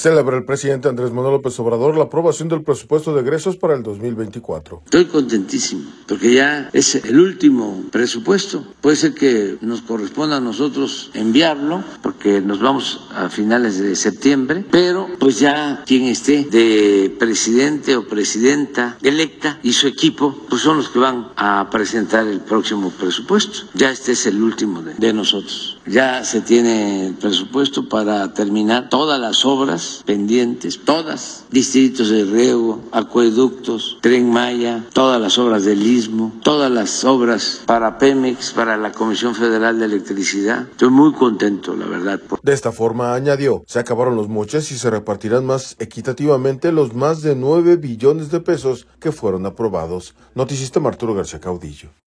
Celebra el presidente Andrés Manuel López Obrador la aprobación del presupuesto de egresos para el 2024. Estoy contentísimo porque ya es el último presupuesto. Puede ser que nos corresponda a nosotros enviarlo porque nos vamos a finales de septiembre, pero pues ya quien esté de presidente o presidenta electa y su equipo pues son los que van a presentar el próximo presupuesto. Ya este es el último de nosotros. Ya se tiene el presupuesto para terminar todas las obras pendientes, todas, distritos de riego, acueductos, Tren Maya, todas las obras del Istmo, todas las obras para Pemex, para la Comisión Federal de Electricidad. Estoy muy contento, la verdad. De esta forma, añadió, se acabaron los moches y se repartirán más equitativamente los más de 9 billones de pesos que fueron aprobados. Noticista Arturo García Caudillo.